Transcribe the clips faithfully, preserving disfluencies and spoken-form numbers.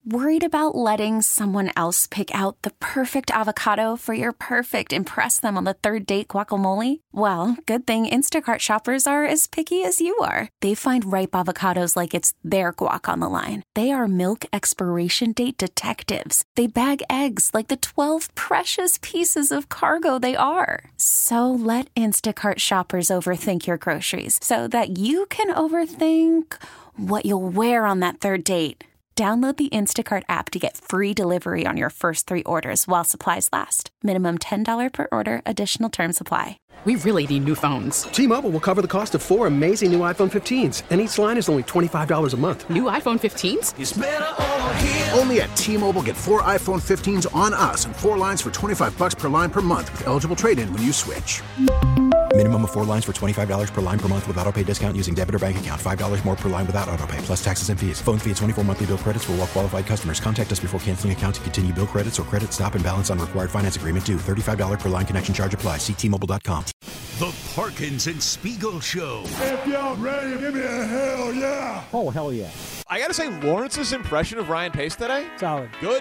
Worried about letting someone else pick out the perfect avocado for your perfect impress them on the third date guacamole? Well, good thing Instacart shoppers are as picky as you are. They find ripe avocados like it's their guac on the line. They are milk expiration date detectives. They bag eggs like the twelve precious pieces of cargo they are. So let Instacart shoppers overthink your groceries so that you can overthink what you'll wear on that third date. Download the Instacart app to get free delivery on your first three orders while supplies last. Minimum ten dollars per order. Additional terms apply. We really need new phones. T-Mobile will cover the cost of four amazing new iPhone fifteens, and each line is only twenty-five dollars a month. New iPhone fifteens? It's better over here. Only at T-Mobile, get four iPhone fifteens on us and four lines for twenty-five dollars per line per month with eligible trade-in when you switch. Minimum of four lines for twenty-five dollars per line per month with autopay discount using debit or bank account. five dollars more per line without autopay, plus taxes and fees. Phone fee at twenty-four monthly bill credits for well-qualified customers. Contact us before canceling account to continue bill credits or credit stop and balance on required finance agreement due. thirty-five dollars per line connection charge applies. See T Mobile dot com. The Parkins and Spiegel Show. If y'all ready, give me a hell yeah. Oh, hell yeah. I gotta say, Lawrence's impression of Ryan Pace today? Solid. Good.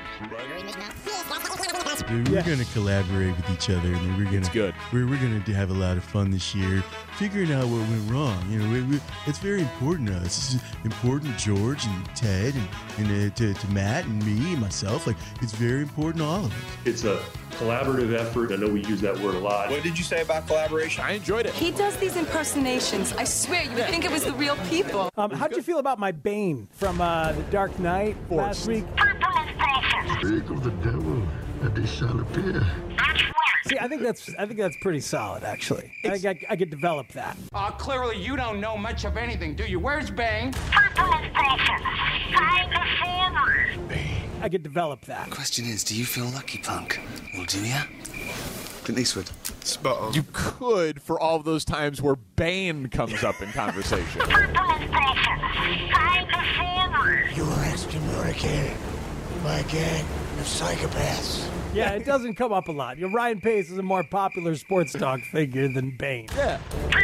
Dude, we're yeah. going to collaborate with each other, and we're going to we're, we're going to have a lot of fun this year, figuring out what went wrong. You know, we, we, it's very important to us. This is important to George and Ted and, and uh, to, to Matt and me and myself. Like, it's very important to all of us. It's a collaborative effort. I know we use that word a lot. What did you say about collaboration? I enjoyed it. He does these impersonations. I swear, you would think it was the real people. Um, how'd you feel about my Bane from uh, The Dark Knight last week? Speak of the devil, and they shall appear. See, I think that's I think that's pretty solid, actually. I think I, I could develop that. Uh, clearly, you don't know much of anything, do you? Where's Bane? I could develop that. The question is, do you feel lucky, punk? Well, do ya? Clint Eastwood. Spot on. You could, for all of those times where Bane comes up in conversation. You arrested Hurricane, my gang of psychopaths. Yeah, it doesn't come up a lot. You know, Ryan Pace is a more popular sports dog figure than Bane. Yeah.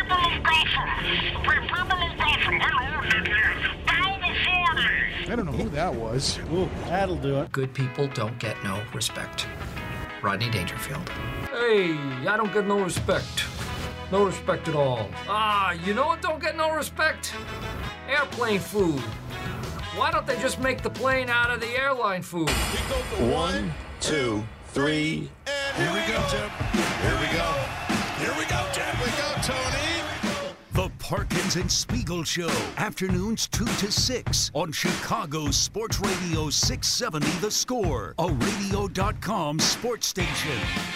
I don't know who that was. Ooh, that'll do it. Good people don't get no respect. Rodney Dangerfield. Hey, I don't get no respect. No respect at all. Ah, you know what don't get no respect? Airplane food. Why don't they just make the plane out of the airline food? One, two, three, and here we go, Tim. Here we go. Here we go, Tim. Here we go, Tony. The Parkins and Spiegel Show, afternoons two to six on Chicago's Sports Radio six seventy The Score, a radio dot com sports station.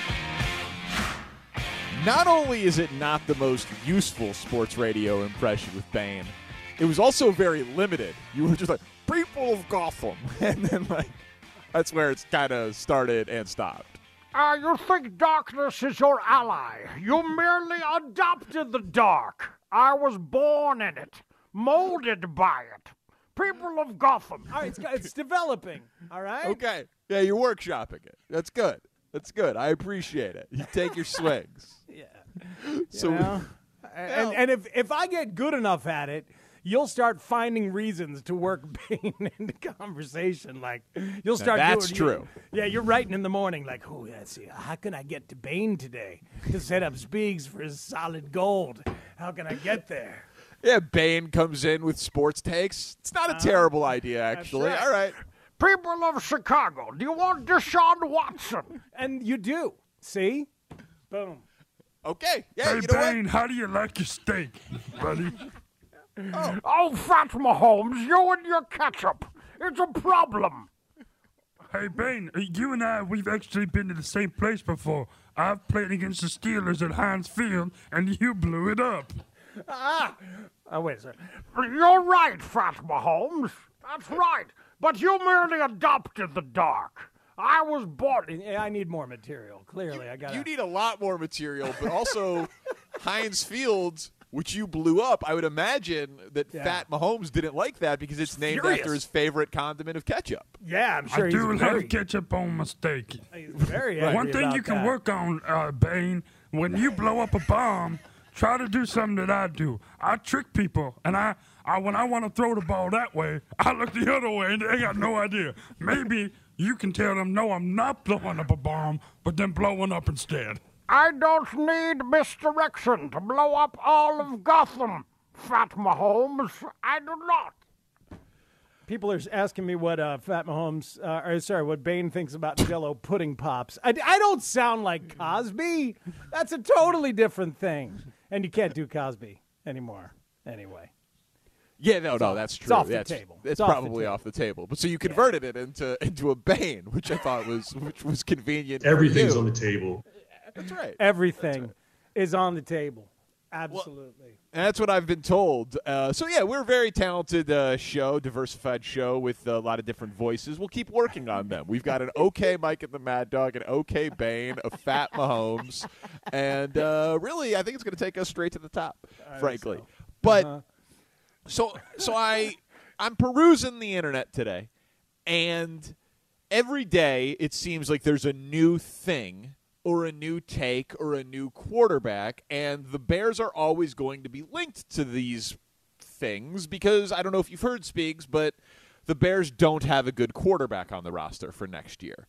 Not only is it not the most useful sports radio impression with Bane, it was also very limited. You were just like, people of Gotham. And then, like, that's where it's kind of started and stopped. Uh, you think darkness is your ally. You merely adopted the dark. I was born in it, molded by it. People of Gotham. All right, it's, it's developing, all right? Okay. Yeah, you're workshopping it. That's good. That's good. I appreciate it. You take your swings. Yeah. So, you know? and, and if, if I get good enough at it, you'll start finding reasons to work Bane into conversation. Like, you'll start now that's doing... true. You, yeah, you're writing in the morning, like, oh, let's see, how can I get to Bane today to set up Spiegs for his solid gold? How can I get there? Yeah, Bane comes in with sports takes. It's not a uh, terrible idea, actually. Right. All right. People of Chicago, do you want Deshaun Watson? And you do. See? Boom. Okay. Yeah, hey, you know Bane, what? how do you like your steak, buddy? Oh. oh, Fat Mahomes, you and your ketchup. It's a problem. Hey, Bane, you and I, we've actually been to the same place before. I've played against the Steelers at Heinz Field, and you blew it up. Ah! Oh, wait a second. You're right, Fat Mahomes. That's right. But you merely adopted the dark. I was born... I need more material. Clearly, you, I got You need a lot more material, but also Heinz Field, which you blew up, I would imagine that yeah. Fat Mahomes didn't like that because it's named Furious. after his favorite condiment of ketchup. Yeah, I'm sure I he's do very... love ketchup on my steak. He's very One thing about you can that. work on, uh, Bane, when you blow up a bomb, try to do something that I do. I trick people, and I, I when I want to throw the ball that way, I look the other way, and they got no idea. Maybe you can tell them, no, I'm not blowing up a bomb, but then blowing up instead. I don't need misdirection to blow up all of Gotham, Fat Mahomes. I do not. People are asking me what uh, Fat Mahomes, uh, or sorry, what Bane thinks about Jell-O pudding pops. I, I don't sound like Cosby. That's a totally different thing. And you can't do Cosby anymore anyway. Yeah, no, it's no, off, that's true. It's off that's, the table. It's, it's probably off off the table. But so you converted yeah. it into into a Bane, which I thought was which was convenient. Everything's on the table. That's right. Everything that's right. is on the table. Absolutely. Well, and that's what I've been told. Uh, so, yeah, we're a very talented uh, show, diversified show with a lot of different voices. We'll keep working on them. We've got an okay Mike and the Mad Dog, an okay Bane, a fat Mahomes. And uh, really, I think it's going to take us straight to the top, I frankly. So. But uh-huh. so so I, I'm perusing the internet today, and every day it seems like there's a new thing or a new take, or a new quarterback, and the Bears are always going to be linked to these things because, I don't know if you've heard, Speaks, but the Bears don't have a good quarterback on the roster for next year.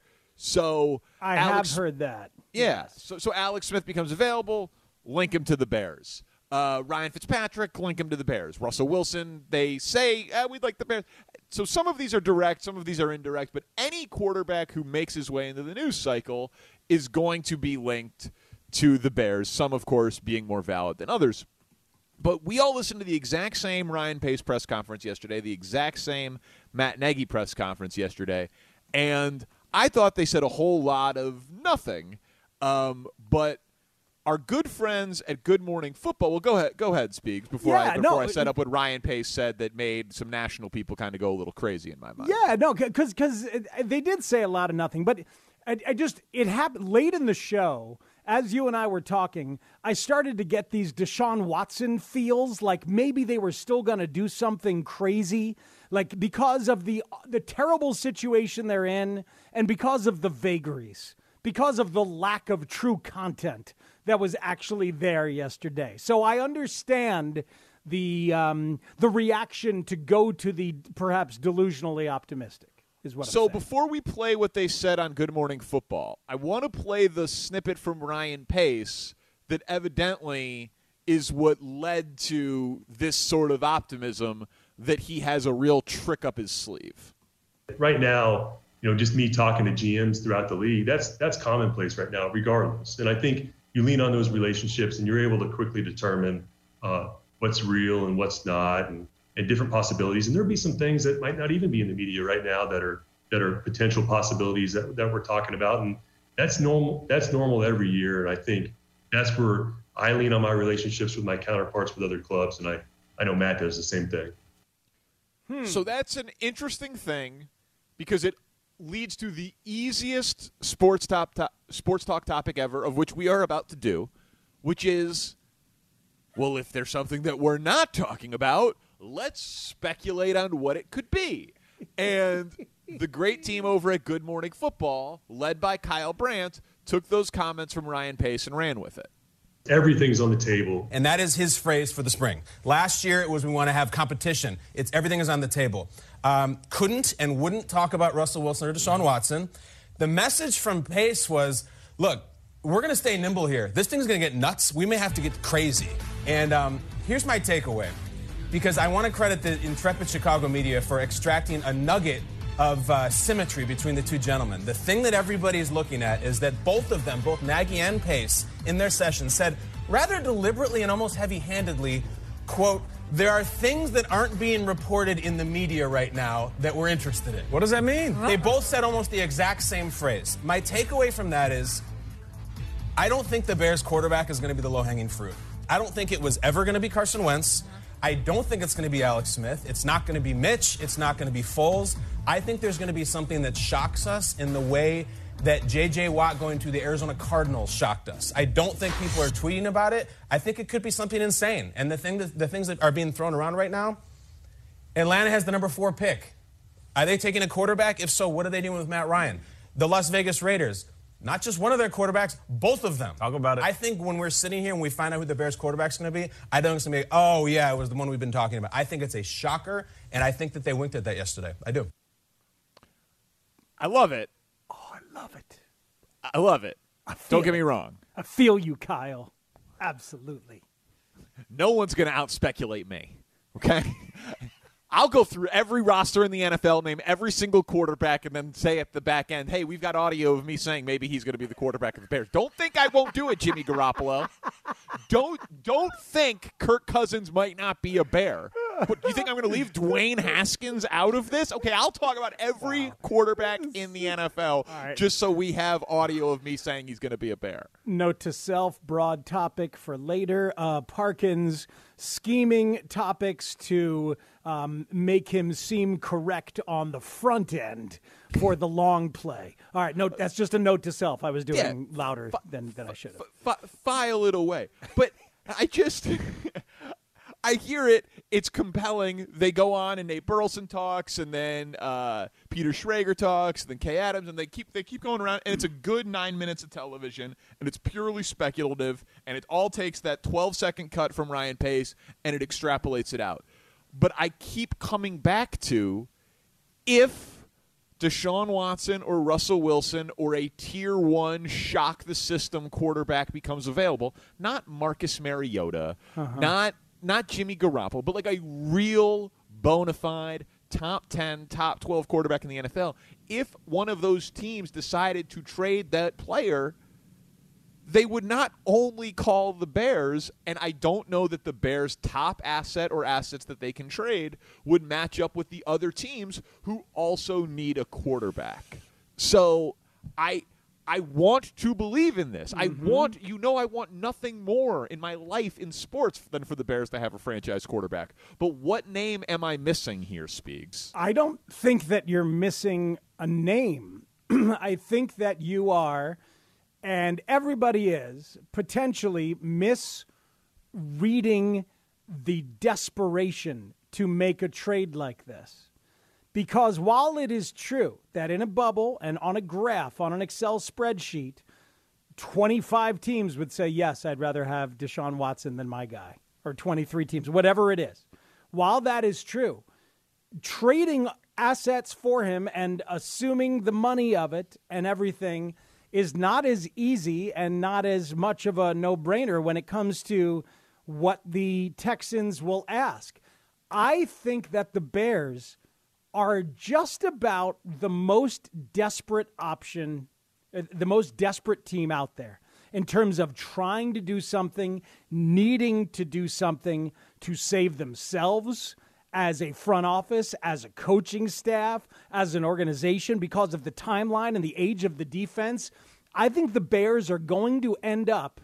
So I Alex, have heard that. Yeah, yes. so, so Alex Smith becomes available, link him to the Bears. Uh, Ryan Fitzpatrick, link him to the Bears. Russell Wilson, they say, eh, we'd like the Bears. So some of these are direct, some of these are indirect, but any quarterback who makes his way into the news cycle is going to be linked to the Bears, some, of course, being more valid than others. But we all listened to the exact same Ryan Pace press conference yesterday, the exact same Matt Nagy press conference yesterday, and I thought they said a whole lot of nothing, um, but our good friends at Good Morning Football. Well, go ahead, go ahead, Speaks. Before yeah, I before no, I set up what Ryan Pace said that made some national people kind of go a little crazy in my mind. Yeah, no, because because they did say a lot of nothing, but I, I just it happened late in the show. As you and I were talking, I started to get these Deshaun Watson feels, like maybe they were still going to do something crazy, like because of the the terrible situation they're in, and because of the vagaries, because of the lack of true content that was actually there yesterday. So I understand the um, the reaction to go to the perhaps delusionally optimistic is what I'm So saying. Before we play what they said on Good Morning Football, I want to play the snippet from Ryan Pace that evidently is what led to this sort of optimism that he has a real trick up his sleeve. Right now, you know, just me talking to G Ms throughout the league, that's that's commonplace right now, regardless. And I think you lean on those relationships and you're able to quickly determine uh, what's real and what's not, and, and different possibilities. And there'll be some things that might not even be in the media right now that are that are potential possibilities that, that we're talking about. And that's normal. That's normal every year. And I think that's where I lean on my relationships with my counterparts with other clubs. And I, I know Matt does the same thing. Hmm. So that's an interesting thing because it leads to the easiest sports top to- sports talk topic ever, of which we are about to do, which is, well, if there's something that we're not talking about, let's speculate on what it could be. And the great team over at Good Morning Football, led by Kyle Brandt, took those comments from Ryan Pace and ran with it. Everything's on the table. And that is his phrase for the spring. Last year it was we want to have competition. It's everything is on the table. Um, couldn't and wouldn't talk about Russell Wilson or Deshaun Watson. The message from Pace was, look, we're going to stay nimble here. This thing's going to get nuts. We may have to get crazy. And um, here's my takeaway, because I want to credit the intrepid Chicago media for extracting a nugget of uh, symmetry between the two gentlemen. The thing that everybody is looking at is that both of them, both Nagy and Pace, in their session said rather deliberately and almost heavy-handedly, quote, there are things that aren't being reported in the media right now that we're interested in. What does that mean? They both said almost the exact same phrase. My takeaway from that is I don't think the Bears quarterback is going to be the low-hanging fruit. I don't think it was ever going to be Carson Wentz. I don't think it's going to be Alex Smith. It's not going to be Mitch. It's not going to be Foles. I think there's going to be something that shocks us in the way that J J. Watt going to the Arizona Cardinals shocked us. I don't think people are tweeting about it. I think it could be something insane. And the thing that, the things that are being thrown around right now, Atlanta has the number four pick. Are they taking a quarterback? If so, what are they doing with Matt Ryan? The Las Vegas Raiders, Not just one of their quarterbacks, both of them. Talk about it. I think when we're sitting here and we find out who the Bears quarterback's going to be, I don't think it's going to be, oh, yeah, it was the one we've been talking about. I think it's a shocker, and I think that they winked at that yesterday. I do. I love it. Oh, I love it. I love it. I Don't get it. me wrong. I feel you, Kyle. Absolutely. No one's going to out-speculate me, okay? I'll go through every roster in the N F L, name every single quarterback, and then say at the back end, hey, we've got audio of me saying maybe he's going to be the quarterback of the Bears. Don't think I won't do it, Jimmy Garoppolo. Don't don't think Kirk Cousins might not be a Bear. What, do you think I'm going to leave Dwayne Haskins out of this? Okay, I'll talk about every wow. quarterback in the N F L right. just so we have audio of me saying he's going to be a Bear. Note to self, broad topic for later. Uh, Parkins scheming topics to um, make him seem correct on the front end for the long play. All right, no, that's just a note to self. I was doing yeah, louder fi- than, than I should have. Fi- file it away. But I just... I hear it. It's compelling. They go on and Nate Burleson talks, and then uh, Peter Schrager talks, and then Kay Adams, and they keep they keep going around. And it's a good nine minutes of television, and it's purely speculative, and it all takes that twelve-second cut from Ryan Pace, and it extrapolates it out. But I keep coming back to if Deshaun Watson or Russell Wilson or a tier one shock the system quarterback becomes available, not Marcus Mariota, uh-huh. not not Jimmy Garoppolo, but like a real bona fide top ten, top twelve quarterback in the N F L, if one of those teams decided to trade that player, they would not only call the Bears, and I don't know that the Bears' top asset or assets that they can trade would match up with the other teams who also need a quarterback. So I I want to believe in this. Mm-hmm. I want, you know, I want nothing more in my life in sports than for the Bears to have a franchise quarterback. But what name am I missing here, Speaks? I don't think that you're missing a name. I think that you are, and everybody is, potentially misreading the desperation to make a trade like this. Because while it is true that in a bubble and on a graph, on an Excel spreadsheet, twenty-five teams would say, yes, I'd rather have Deshaun Watson than my guy, or twenty-three teams, whatever it is. While that is true, trading assets for him and assuming the money of it and everything is not as easy and not as much of a no-brainer when it comes to what the Texans will ask. I think that the Bears are just about the most desperate option, the most desperate team out there in terms of trying to do something, needing to do something to save themselves as a front office, as a coaching staff, as an organization, because of the timeline and the age of the defense. I think the Bears are going to end up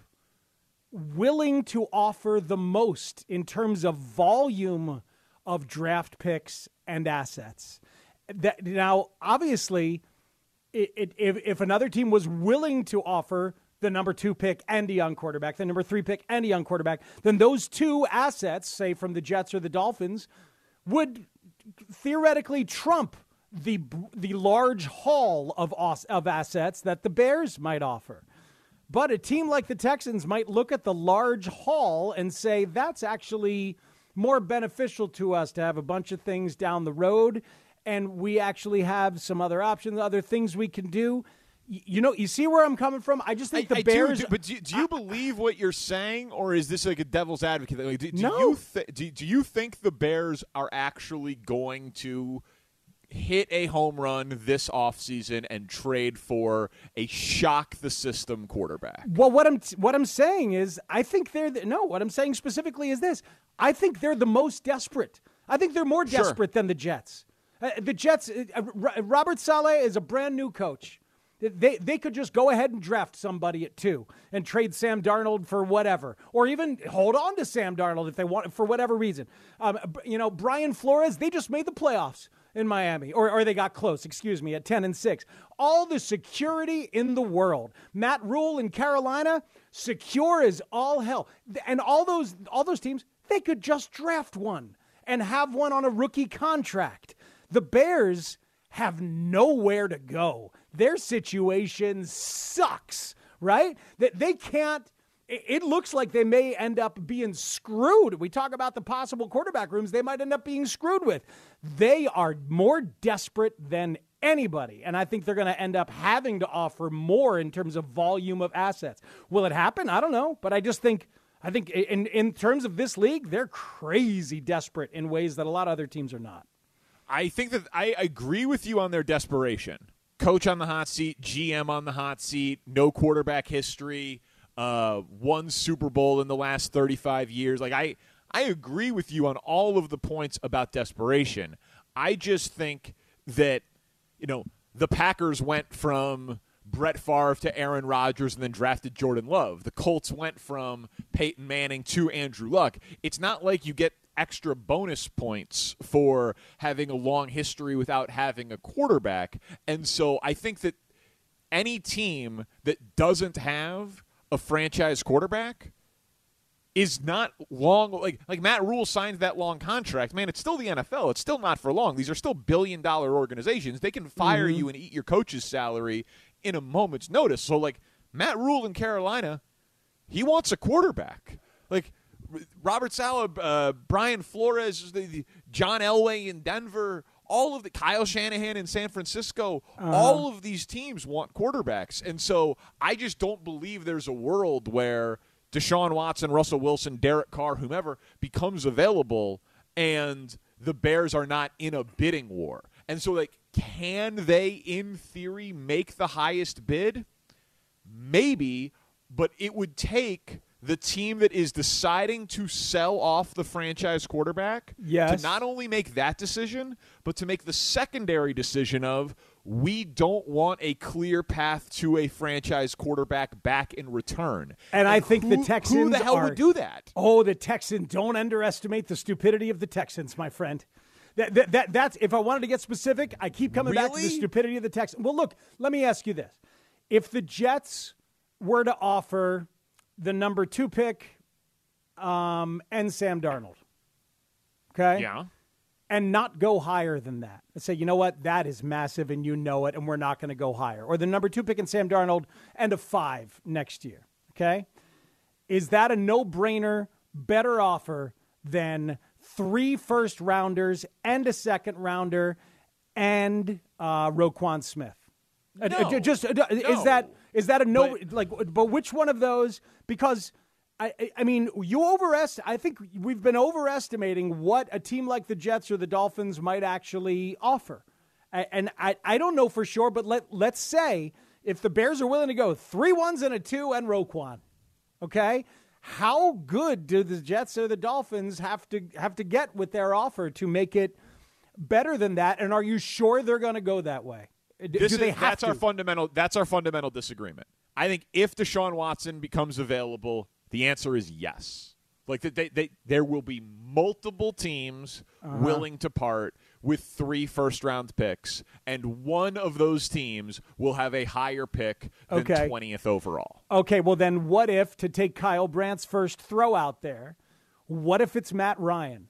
willing to offer the most in terms of volume of draft picks and assets. That now, obviously, it, it, if, if another team was willing to offer the number two pick and a young quarterback, the number three pick and a young quarterback, then those two assets, say from the Jets or the Dolphins, would theoretically trump the the large haul of of assets that the Bears might offer. But a team like the Texans might look at the large haul and say, that's actually more beneficial to us to have a bunch of things down the road, and we actually have some other options, other things we can do. You know, you see where I'm coming from? I just think the I Bears... Do, do, but do, do you I, believe what you're saying, or is this like a devil's advocate? Like, do, do no. You th- do, do you think the Bears are actually going to hit a home run this offseason and trade for a shock-the-system quarterback? Well, what I'm what I'm saying is I think they're... The, no, what I'm saying specifically is this. I think they're the most desperate. I think they're more desperate sure. than the Jets. Uh, the Jets... Uh, Robert Saleh is a brand-new coach. They they could just go ahead and draft somebody at two and trade Sam Darnold for whatever, or even hold on to Sam Darnold if they want for whatever reason. Um, you know, Brian Flores, they just made the playoffs in Miami, or or they got close. Excuse me, at ten and six. All the security in the world. Matt Rule in Carolina, secure as all hell, and all those all those teams, they could just draft one and have one on a rookie contract. The Bears have nowhere to go. their situation sucks, right? That they can't. It looks like they may end up being screwed. We talk about the possible quarterback rooms they might end up being screwed with. They are more desperate than anybody, and I think they're going to end up having to offer more in terms of volume of assets. Will it happen? I don't know, but I just think I think in, in terms of this league, they're crazy desperate in ways that a lot of other teams are not. I think that I agree with you on their desperation. Coach on the hot seat, G M on the hot seat, no quarterback history. Uh, one Super Bowl in the last thirty-five years. Like I, I agree with you on all of the points about desperation. I just think that, you know, the Packers went from Brett Favre to Aaron Rodgers and then drafted Jordan Love. The Colts went from Peyton Manning to Andrew Luck. It's not like you get extra bonus points for having a long history without having a quarterback. And so I think that any team that doesn't have a franchise quarterback is not long. Like like Matt Rule signed that long contract. Man, it's still the N F L. It's still not for long. These are still billion-dollar organizations. They can fire mm-hmm. you and eat your coach's salary in a moment's notice. So, like, Matt Rule in Carolina, he wants a quarterback. Like, Robert Saleh, uh, Brian Flores, the, the John Elway in Denver, all of the Kyle Shanahan in San Francisco, uh-huh. all of these teams want quarterbacks. And so I just don't believe there's a world where Deshaun Watson, Russell Wilson, Derek Carr, whomever becomes available and the Bears are not in a bidding war. And so, like, can they, in theory, make the highest bid? Maybe, but it would take the team that is deciding to sell off the franchise quarterback yes. to not only make that decision, but to make the secondary decision of we don't want a clear path to a franchise quarterback back in return. And, and I think who, the Texans Who the hell are, would do that? Oh, the Texans. Don't underestimate the stupidity of the Texans, my friend. That, that, that That's, if I wanted to get specific, I keep coming really? back to the stupidity of the Texans. Well, look, let me ask you this. If the Jets were to offer the number two pick um, and Sam Darnold, okay? Yeah. And not go higher than that. And say, you know what, that is massive and you know it, and we're not going to go higher. Or the number two pick and Sam Darnold and a five next year, okay? Is that a no-brainer, better offer than three first-rounders and a second-rounder and uh, Roquan Smith? No. Uh, just uh, no. Is that is that a no? But, like, but which one of those? Because I, I mean, you overest. I think we've been overestimating what a team like the Jets or the Dolphins might actually offer, and I, I don't know for sure. But let let's say if the Bears are willing to go three ones and a two and Roquan, okay, how good do the Jets or the Dolphins have to have to get with their offer to make it better than that? And are you sure they're going to go that way? This Do they is, have that's to? our fundamental. That's our fundamental disagreement. I think if Deshaun Watson becomes available, the answer is yes. Like they, they, there will be multiple teams uh-huh. willing to part with three first-round picks, and one of those teams will have a higher pick than okay. twentieth overall. Okay, well then, what if to take Kyle Brandt's first throw out there? What if it's Matt Ryan?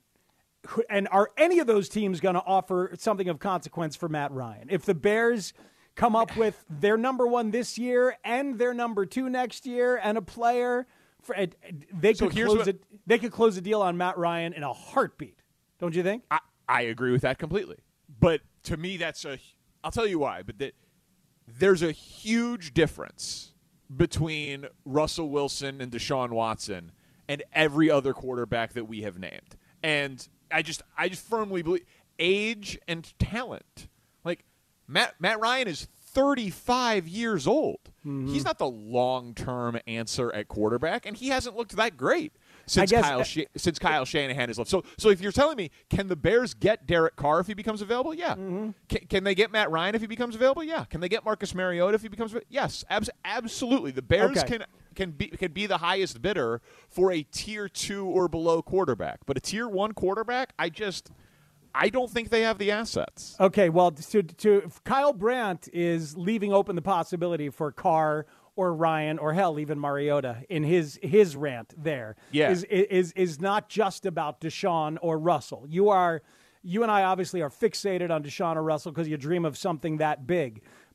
And are any of those teams going to offer something of consequence for Matt Ryan? If the Bears come up with their number one this year and their number two next year and a player, for, they could so close what, it. They could close a deal on Matt Ryan in a heartbeat. Don't you think? I, I agree with that completely. But to me, that's a. I'll tell you why. But that there's a huge difference between Russell Wilson and Deshaun Watson and every other quarterback that we have named. And I just I just firmly believe age and talent. Like Matt Matt Ryan is thirty-five years old. Mm-hmm. He's not the long-term answer at quarterback, and he hasn't looked that great since guess, Kyle Sh- since Kyle Shanahan has left. So so if you're telling me, can the Bears get Derek Carr if he becomes available? Yeah. Mm-hmm. Can, can they get Matt Ryan if he becomes available? Yeah. Can they get Marcus Mariota if he becomes available? Yes. Abs- absolutely. The Bears okay. can can be can be the highest bidder for a tier two or below quarterback, but a tier one quarterback, I just I don't think they have the assets. Okay, well, to, to Kyle Brandt is leaving open the possibility for Carr or Ryan or hell even Mariota in his his rant. There yeah. is is is not just about Deshaun or Russell. You are you and I obviously are fixated on Deshaun or Russell because you dream of something that big.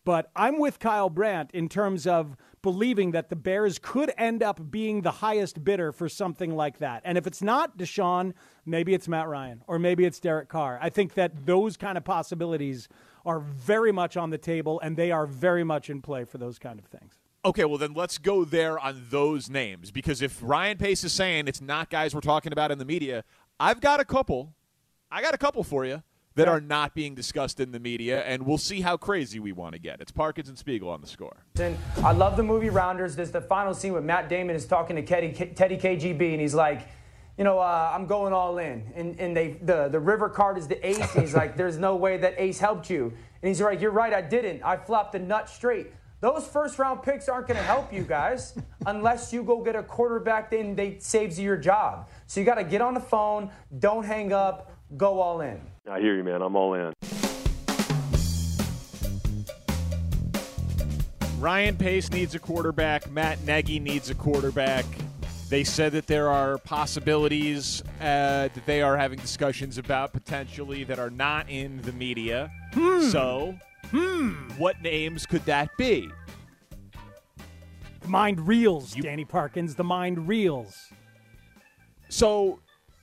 But I'm with Kyle Brandt in terms of believing that the Bears could end up being the highest bidder for something like that. And if it's not Deshaun, maybe it's Matt Ryan or maybe it's Derek Carr. I think that those kind of possibilities are very much on the table, and they are very much in play for those kind of things. Okay, well, then let's go there on those names, because if Ryan Pace is saying it's not guys we're talking about in the media, I've got a couple. I got a couple for you that are not being discussed in the media, and we'll see how crazy we want to get. It's Parkins and Spiegel on The Score. And I love the movie Rounders. There's the final scene where Matt Damon is talking to Teddy, Teddy K G B, and he's like, you know, uh, I'm going all in. And, and they, the, the river card is the ace, and he's like, there's no way that ace helped you. And he's like, you're right, I didn't. I flopped the nut straight. Those first-round picks aren't going to help you guys unless you go get a quarterback that they saves you your job. So you got to get on the phone, don't hang up, go all in. I hear you, man. I'm all in. Ryan Pace needs a quarterback. Matt Nagy needs a quarterback. They said that there are possibilities uh, that they are having discussions about potentially that are not in the media. Hmm. So, hmm. what names could that be? The mind reels, you, Danny Parkins. The mind reels. So,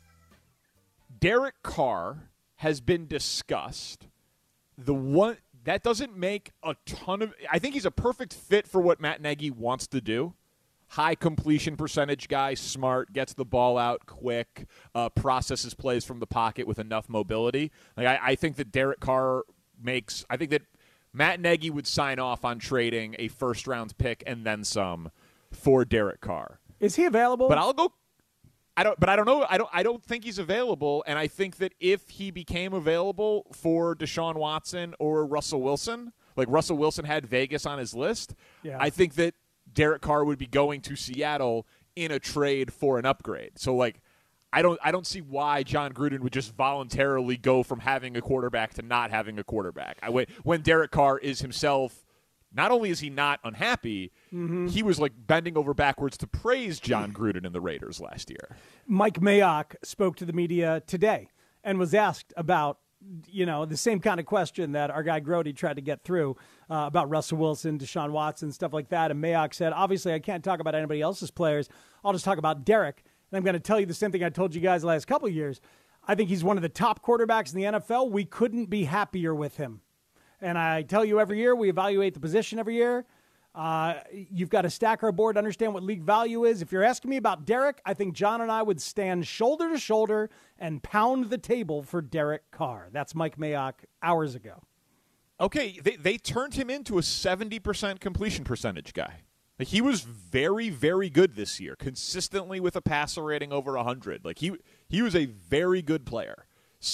Derek Carr has been discussed. The one that doesn't make a ton of. I think he's a perfect fit for what Matt Nagy wants to do. High completion percentage guy, smart, gets the ball out quick, uh, processes plays from the pocket with enough mobility. Like I, I think that Derek Carr makes. I think that Matt Nagy would sign off on trading a first round pick and then some for Derek Carr. Is he available? But I'll go. I don't, but I don't know. I don't. I don't think he's available. And I think that if he became available for Deshaun Watson or Russell Wilson, like Russell Wilson had Vegas on his list, yeah. I think that Derek Carr would be going to Seattle in a trade for an upgrade. So, like, I don't, I don't see why John Gruden would just voluntarily go from having a quarterback to not having a quarterback. I when, when Derek Carr is himself. Not only is he not unhappy, mm-hmm. he was like bending over backwards to praise John Gruden and the Raiders last year. Mike Mayock spoke to the media today and was asked about, you know, the same kind of question that our guy Grody tried to get through uh, about Russell Wilson, Deshaun Watson, stuff like that. And Mayock said, obviously, I can't talk about anybody else's players. I'll just talk about Derek. And I'm going to tell you the same thing I told you guys the last couple of years. I think he's one of the top quarterbacks in the N F L. We couldn't be happier with him. And I tell you every year, we evaluate the position every year. Uh, you've got to stack our board to understand what league value is. If you're asking me about Derek, I think John and I would stand shoulder to shoulder and pound the table for Derek Carr. That's Mike Mayock hours ago. Okay, they, they turned him into a seventy percent completion percentage guy. Like, he was very, very good this year, consistently with a passer rating over one hundred. Like, he he was a very good player.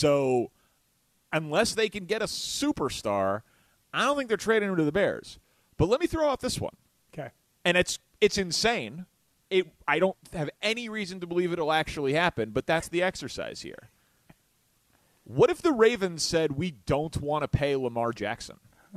So unless they can get a superstar, I don't think they're trading him to the Bears. But let me throw out this one. Okay. And it's it's insane. It I don't have any reason to believe it'll actually happen, but that's the exercise here. What if the Ravens said, we don't want to pay Lamar Jackson?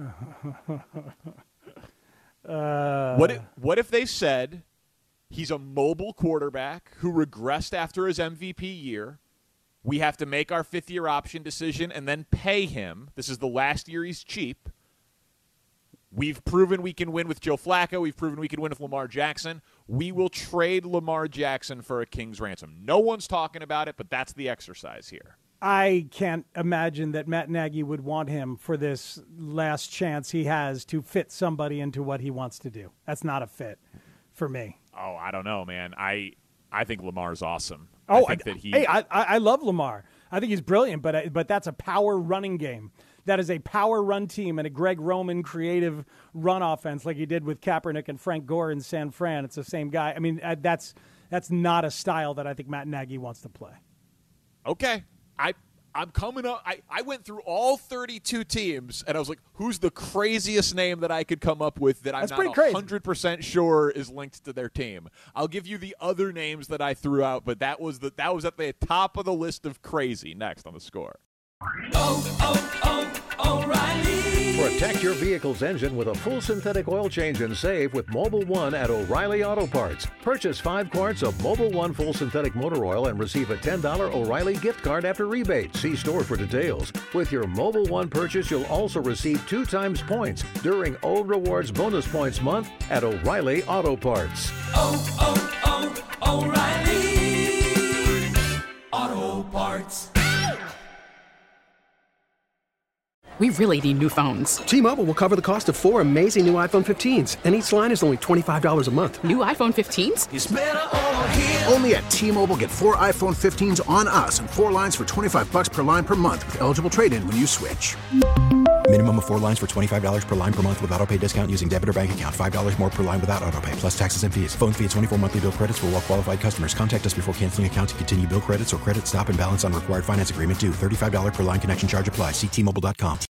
uh, what, if, what if they said he's a mobile quarterback who regressed after his M V P year? We have to make our fifth-year option decision and then pay him. This is the last year he's cheap. We've proven we can win with Joe Flacco. We've proven we can win with Lamar Jackson. We will trade Lamar Jackson for a king's ransom. No one's talking about it, but that's the exercise here. I can't imagine that Matt Nagy would want him for this last chance he has to fit somebody into what he wants to do. That's not a fit for me. Oh, I don't know, man. I I think Lamar's awesome. Oh, I think I, that he. Hey, I, I love Lamar. I think he's brilliant, but but that's a power running game. That is a power run team and a Greg Roman creative run offense like he did with Kaepernick and Frank Gore in San Fran. It's the same guy. I mean, that's that's not a style that I think Matt Nagy wants to play. Okay. I, I'm coming up. I, I went through all thirty-two teams, and I was like, who's the craziest name that I could come up with that I'm That's not one hundred percent sure is linked to their team? I'll give you the other names that I threw out, but that was the that was at the top of the list of crazy. Next on The Score. Oh, oh, oh, O'Reilly. Protect your vehicle's engine with a full synthetic oil change and save with Mobil one at O'Reilly Auto Parts. Purchase five quarts of Mobil one full synthetic motor oil and receive a ten dollars O'Reilly gift card after rebate. See store for details. With your Mobil one purchase, you'll also receive two times points during O Rewards Bonus Points Month at O'Reilly Auto Parts. Oh, oh, oh, O'Reilly Auto Parts. We really need new phones. T-Mobile will cover the cost of four amazing new iPhone fifteens, and each line is only twenty-five dollars a month. New iPhone fifteens? It's better over here. Only at T-Mobile, get four iPhone fifteens on us and four lines for twenty-five bucks per line per month with eligible trade-in when you switch. Minimum of four lines for twenty-five dollars per line per month with autopay discount using debit or bank account. five dollars more per line without autopay, plus taxes and fees. Phone fee at twenty-four monthly bill credits for well-qualified customers. Contact us before canceling account to continue bill credits or credit stop and balance on required finance agreement due. thirty-five dollars per line connection charge applies. See T Mobile dot com.